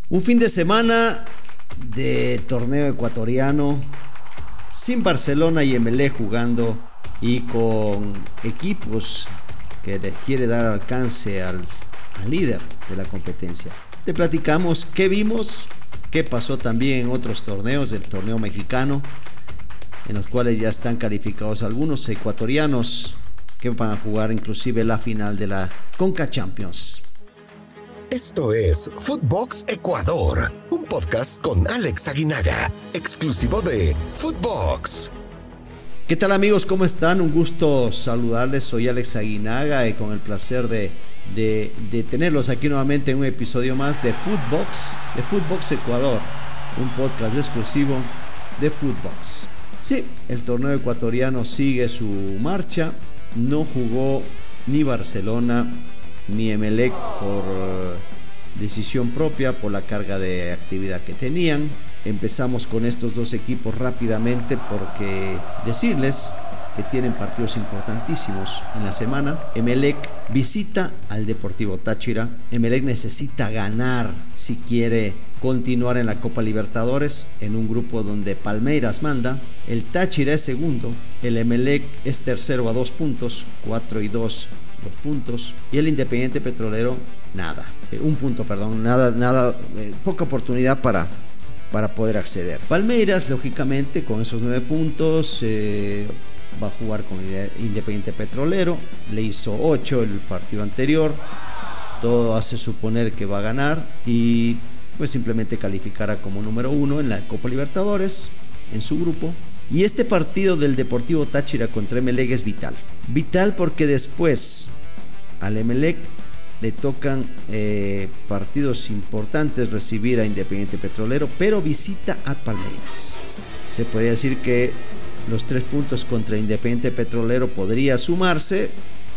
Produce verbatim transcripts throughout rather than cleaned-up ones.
Un fin de semana de torneo ecuatoriano, sin Barcelona y Emelec jugando y con equipos que les quiere dar alcance al, al líder de la competencia. Te platicamos qué vimos, qué pasó también en otros torneos del torneo mexicano, en los cuales ya están calificados algunos ecuatorianos que van a jugar inclusive la final de la Conca Champions. Esto es Footbox Ecuador, un podcast con Alex Aguinaga, exclusivo de Footbox. ¿Qué tal amigos? ¿Cómo están? Un gusto saludarles, soy Alex Aguinaga y con el placer de, de, de tenerlos aquí nuevamente en un episodio más de Footbox, de Footbox Ecuador, un podcast exclusivo de Footbox. Sí, el torneo ecuatoriano sigue su marcha, no jugó ni Barcelona ni Emelec por uh, decisión propia, por la carga de actividad que tenían. Empezamos con estos dos equipos rápidamente porque decirles que tienen partidos importantísimos en la semana. Emelec visita al Deportivo Táchira. Emelec necesita ganar si quiere continuar en la Copa Libertadores, en un grupo donde Palmeiras manda. El Táchira es segundo, el Emelec es tercero a dos puntos, cuatro y dos los puntos, y el Independiente Petrolero nada, eh, un punto, perdón, nada, nada, eh, poca oportunidad para, para poder acceder. Palmeiras, lógicamente, con esos nueve puntos, eh, va a jugar con Independiente Petrolero, le hizo ocho el partido anterior, todo hace suponer que va a ganar y pues simplemente calificará como número uno en la Copa Libertadores, en su grupo. Y este partido del Deportivo Táchira contra Emelec es vital. Vital porque después al Emelec le tocan eh, partidos importantes, recibir a Independiente Petrolero, pero visita a Palmeiras. Se podría decir que los tres puntos contra Independiente Petrolero podría sumarse,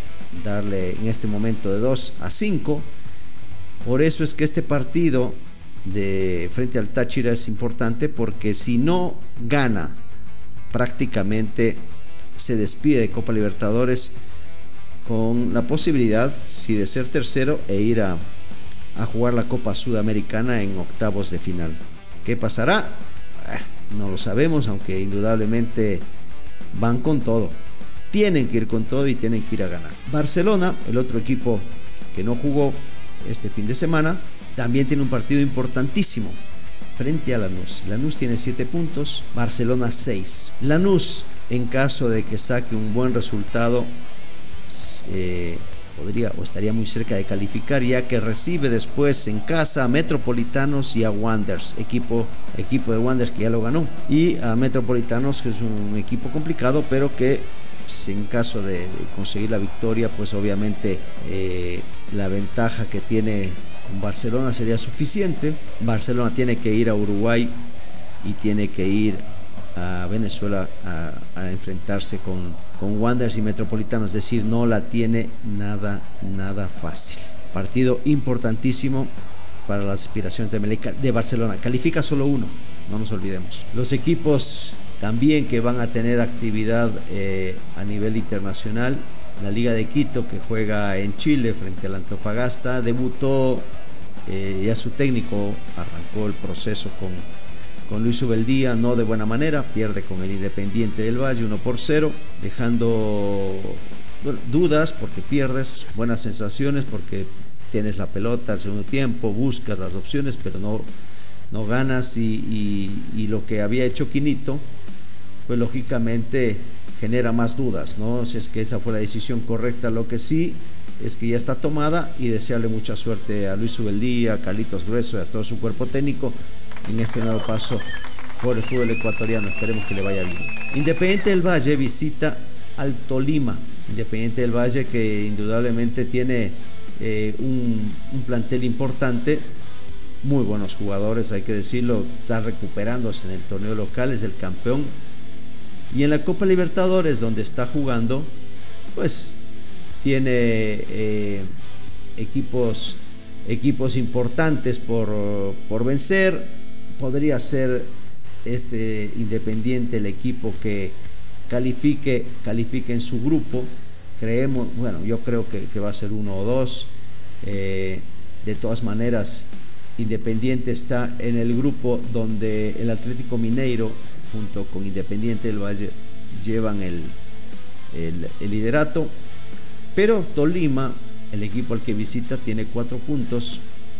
darle en este momento de dos a cinco. Por eso es que este partido de frente al Táchira es importante, porque si no gana, prácticamente se despide de Copa Libertadores con la posibilidad, si de ser tercero, e ir a, a jugar la Copa Sudamericana en octavos de final. ¿Qué pasará? Eh, no lo sabemos, aunque indudablemente van con todo. Tienen que ir con todo y tienen que ir a ganar. Barcelona, el otro equipo que no jugó este fin de semana, también tiene un partido importantísimo frente a Lanús. Lanús tiene siete puntos, Barcelona seis. Lanús, en caso de que saque un buen resultado, eh, podría o estaría muy cerca de calificar, ya que recibe después en casa a Metropolitanos y a Wanderers, equipo, equipo de Wanderers que ya lo ganó, y a Metropolitanos, que es un equipo complicado, pero que en caso de, de conseguir la victoria, pues obviamente eh, la ventaja que tiene con Barcelona sería suficiente. Barcelona tiene que ir a Uruguay y tiene que ir a Venezuela a, a enfrentarse con, con Wanderers y Metropolitanos, es decir, no la tiene nada, nada fácil. Partido importantísimo para las aspiraciones de, Meleca, de Barcelona. Califica solo uno, no nos olvidemos. Los equipos también que van a tener actividad eh, a nivel internacional: la Liga de Quito, que juega en Chile frente al Antofagasta, debutó, eh, ya su técnico arrancó el proceso con, con Luis Ubeldía, no de buena manera, pierde con el Independiente del Valle uno por cero, dejando bueno, dudas porque pierdes, buenas sensaciones porque tienes la pelota al segundo tiempo, buscas las opciones, pero no, no ganas, y, y, y lo que había hecho Quinito, pues lógicamente genera más dudas, ¿no? Si es que esa fue la decisión correcta. Lo que sí es que ya está tomada, y desearle mucha suerte a Luis Ubeldía, a Carlitos Grueso y a todo su cuerpo técnico en este nuevo paso por el fútbol ecuatoriano. Esperemos que le vaya bien. Independiente del Valle visita al Tolima. Independiente del Valle, que indudablemente tiene eh, un, un plantel importante, muy buenos jugadores, hay que decirlo, está recuperándose en el torneo local, es el campeón. Y en la Copa Libertadores, donde está jugando, pues tiene eh, equipos, equipos importantes por, por vencer. Podría ser este Independiente el equipo que califique, califique en su grupo. Creemos, bueno, yo creo que, que va a ser uno o dos. Eh, de todas maneras, Independiente está en el grupo donde el Atlético Mineiro junto con Independiente del Valle llevan el, el, el liderato, pero Tolima, el equipo al que visita, tiene cuatro puntos,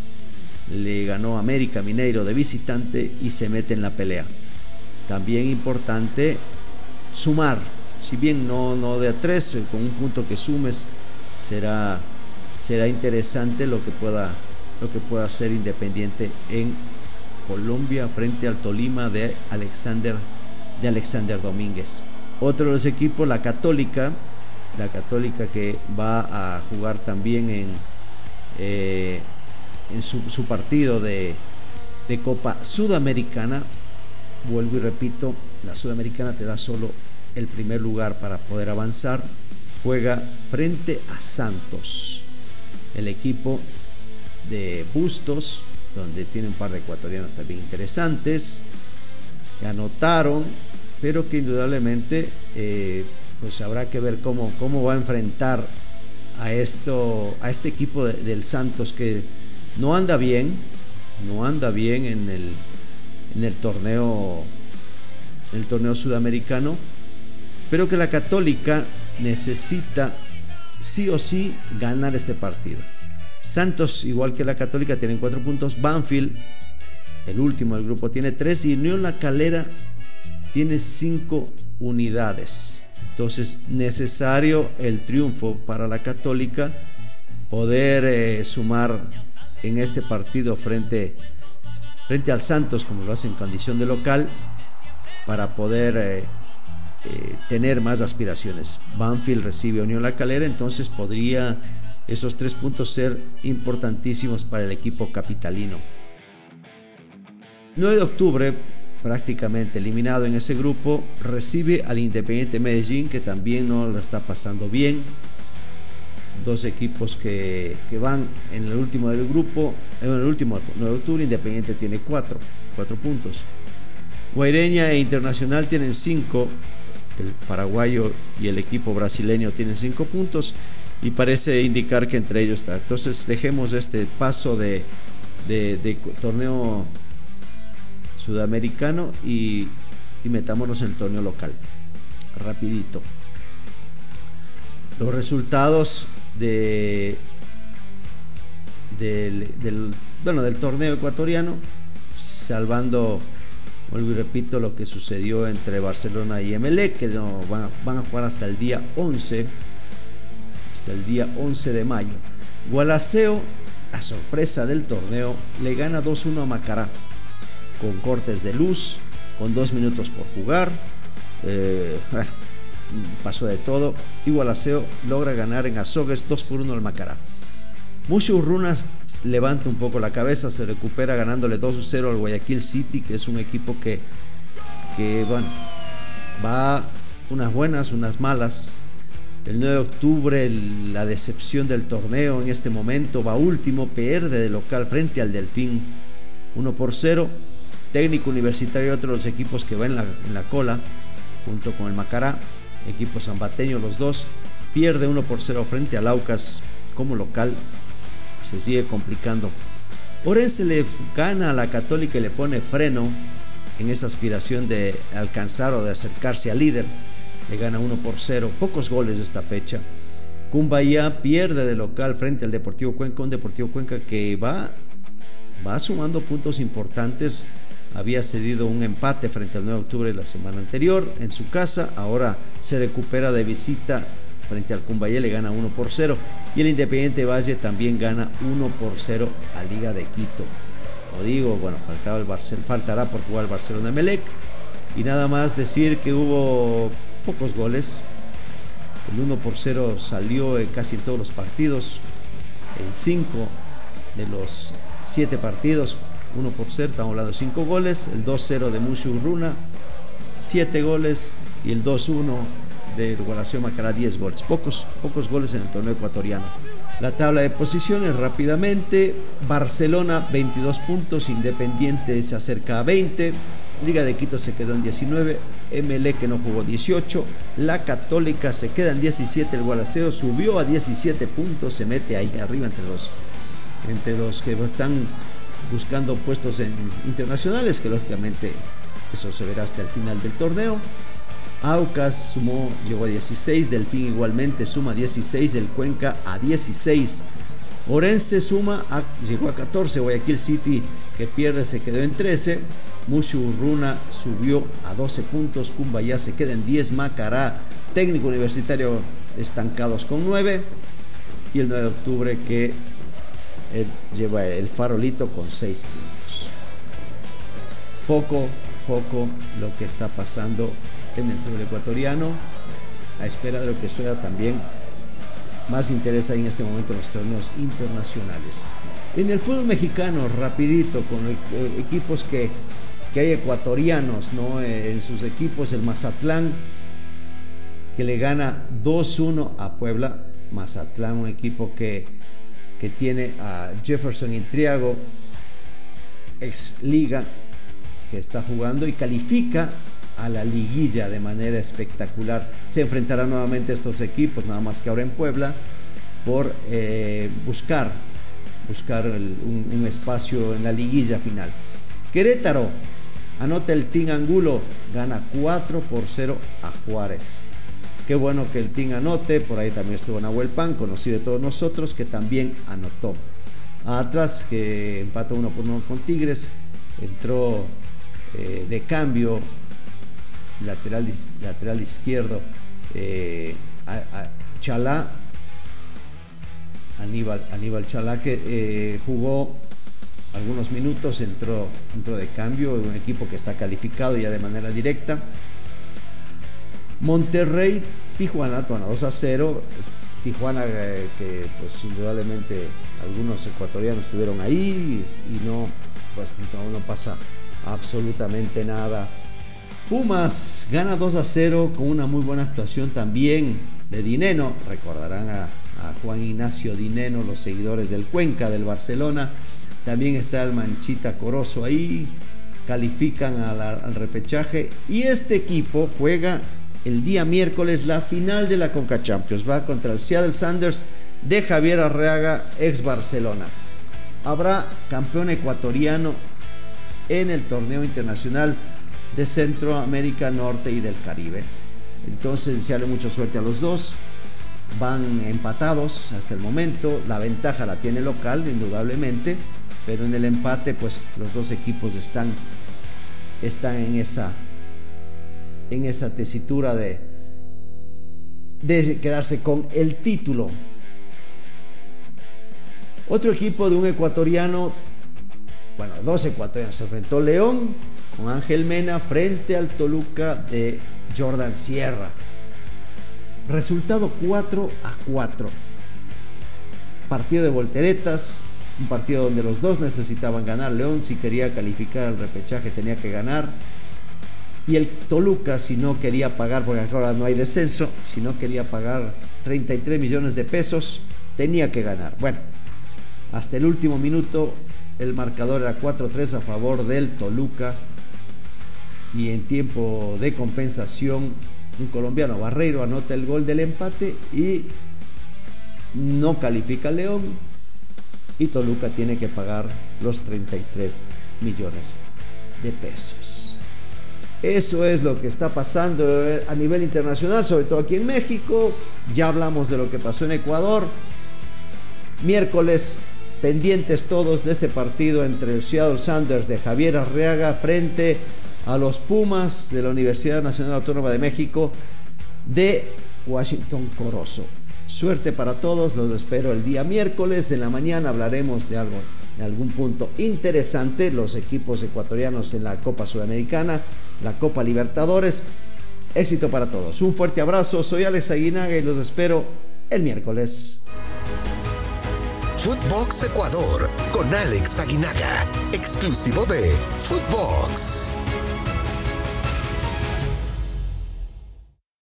le ganó América Mineiro de visitante y se mete en la pelea. También importante sumar, si bien no, no de a tres, con un punto que sumes será, será interesante lo que pueda, lo que pueda hacer Independiente en Colombia frente al Tolima de Alexander, de Alexander Domínguez. Otro de los equipos, la Católica, la Católica que va a jugar también en, eh, en su, su partido de, de Copa Sudamericana. Vuelvo y repito, la Sudamericana te da solo el primer lugar para poder avanzar. Juega frente a Santos, el equipo de Bustos, donde tiene un par de ecuatorianos también interesantes que anotaron, pero que indudablemente eh, pues habrá que ver cómo, cómo va a enfrentar a, esto, a este equipo de, del Santos, que no anda bien, no anda bien en el, en el torneo, en el torneo sudamericano, pero que la Católica necesita sí o sí ganar este partido. Santos, igual que la Católica, tienen cuatro puntos. Banfield, el último del grupo, tiene tres, y Unión La Calera tiene cinco unidades. Entonces, necesario el triunfo para la Católica, poder eh, sumar en este partido frente, frente al Santos, como lo hace en condición de local, para poder eh, eh, tener más aspiraciones. Banfield recibe a Unión La Calera, entonces podría esos tres puntos ser importantísimos para el equipo capitalino. nueve de octubre, prácticamente eliminado en ese grupo, recibe al Independiente Medellín, que también no la está pasando bien. Dos equipos que, que van en el último del grupo. En el último nueve de octubre, Independiente tiene cuatro, cuatro puntos. Guaireña e Internacional tienen cinco. El paraguayo y el equipo brasileño tienen cinco puntos, y parece indicar que entre ellos está. Entonces dejemos este paso de, de, de torneo sudamericano y, y metámonos en el torneo local rapidito. Los resultados de, del, del, bueno, del torneo ecuatoriano, salvando, vuelvo y repito, lo que sucedió entre Barcelona y Emelec, que no, van, a, van a jugar hasta el día once, hasta el día once de mayo. Gualaceo, la sorpresa del torneo, le gana dos uno a Macará, con cortes de luz, con dos minutos por jugar. Eh, bueno, pasó de todo, y Gualaceo logra ganar en Azogues dos por uno al Macará. Mushu Urruna levanta un poco la cabeza, se recupera ganándole dos cero al Guayaquil City, que es un equipo que, que bueno, va unas buenas, unas malas. El nueve de octubre, el, la decepción del torneo en este momento, va último, pierde de local frente al Delfín uno por cero. Técnico Universitario, otro de los equipos que va en la, en la cola, junto con el Macará, equipo zambateño los dos, pierde uno por cero frente al Aucas como local, se sigue complicando. Orense le gana a la Católica y le pone freno en esa aspiración de alcanzar o de acercarse al líder, le gana uno por cero, pocos goles de esta fecha. Cumbayá pierde de local frente al Deportivo Cuenca, un Deportivo Cuenca que va, va sumando puntos importantes. Había cedido un empate frente al nueve de octubre la semana anterior en su casa, ahora se recupera de visita frente al Cumbayá, le gana uno por cero, y el Independiente Valle también gana uno por cero a Liga de Quito. Como digo, bueno, faltaba el Barcel- faltará por jugar el Barcelona Emelec, y nada más decir que hubo pocos goles. El uno por cero salió en casi todos los partidos, en cinco de los siete partidos. uno por cero, estamos hablando de cinco goles. El dos cero de Mushu Urruna, siete goles, y el dos uno de Gualaceo Macará, diez goles. Pocos, pocos goles en el torneo ecuatoriano. La tabla de posiciones rápidamente: Barcelona veintidós puntos, Independiente se acerca a veinte, Liga de Quito se quedó en diecinueve, Emelec, que no jugó, dieciocho, la Católica se queda en diecisiete, el Gualaceo subió a diecisiete puntos, se mete ahí arriba entre los, entre los que están buscando puestos en internacionales, que lógicamente eso se verá hasta el final del torneo. Aucas sumó, llegó a dieciséis, Delfín igualmente suma dieciséis, el Cuenca a dieciséis, Orense suma, a, llegó a catorce, Guayaquil City que pierde se quedó en trece, Mushu Runa subió a doce puntos, Cumbayá se queda en diez, Macará, Técnico Universitario estancados con nueve, y el nueve de octubre que él lleva el Farolito con seis puntos. Poco, poco lo que está pasando en el fútbol ecuatoriano, a espera de lo que suceda también. Más interesa en este momento los torneos internacionales. En el fútbol mexicano, rapidito, con equipos que, que hay ecuatorianos, ¿no? En sus equipos, el Mazatlán, que le gana dos uno a Puebla. Mazatlán, un equipo que, que tiene a Jefferson Intriago, ex liga, que está jugando y califica a la liguilla de manera espectacular. Se enfrentarán nuevamente estos equipos, nada más que ahora en Puebla, por eh, buscar, buscar el, un, un espacio en la liguilla final. Querétaro, anota el Team Angulo, gana cuatro por cero a Juárez. Qué bueno que el Team anote, por ahí también estuvo Nahuel Pan, conocido de todos nosotros, que también anotó. Atrás, que empata uno por uno con Tigres, entró eh, de cambio lateral, lateral izquierdo eh, a, a Chalá, Aníbal, Aníbal Chalá, que eh, jugó algunos minutos, entró, entró de cambio, un equipo que está calificado ya de manera directa. Monterrey, Tijuana, bueno, dos a cero. Tijuana eh, que pues indudablemente algunos ecuatorianos estuvieron ahí y no, pues no, no pasa absolutamente nada. Pumas gana dos a cero con una muy buena actuación también de Dineno. Recordarán a, a Juan Ignacio Dineno, los seguidores del Cuenca, del Barcelona. También está el Manchita Corozo ahí. Califican a la, al repechaje. Y este equipo juega el día miércoles la final de la Conca Champions. Va contra el Seattle Sounders de Javier Arreaga, ex Barcelona. Habrá campeón ecuatoriano en el torneo internacional de Centroamérica Norte y del Caribe. Entonces, desearle mucha suerte a los dos. Van empatados hasta el momento. La ventaja la tiene local, indudablemente, pero en el empate, pues los dos equipos están, están en esa, en esa tesitura de, de quedarse con el título. Otro equipo de un ecuatoriano, bueno, dos ecuatorianos, se enfrentó León con Ángel Mena frente al Toluca de Jordan Sierra. Resultado cuatro a cuatro. Partido de volteretas, un partido donde los dos necesitaban ganar. León, si quería calificar al repechaje, tenía que ganar. Y el Toluca, si no quería pagar, porque ahora no hay descenso, si no quería pagar treinta y tres millones de pesos, tenía que ganar. Bueno, hasta el último minuto el marcador era cuatro a tres a favor del Toluca. Y en tiempo de compensación, un colombiano, Barreiro, anota el gol del empate y no califica León, y Toluca tiene que pagar los treinta y tres millones de pesos. Eso es lo que está pasando a nivel internacional, sobre todo aquí en México. Ya hablamos de lo que pasó en Ecuador. Miércoles, pendientes todos de este partido entre el Seattle Sounders de Javier Arreaga frente a los Pumas de la Universidad Nacional Autónoma de México de Washington Corozo. Suerte para todos, los espero el día miércoles. En la mañana hablaremos de algo, de algún punto interesante, los equipos ecuatorianos en la Copa Sudamericana, la Copa Libertadores. Éxito para todos. Un fuerte abrazo, soy Alex Aguinaga y los espero el miércoles. Footbox Ecuador con Alex Aguinaga, exclusivo de Footbox.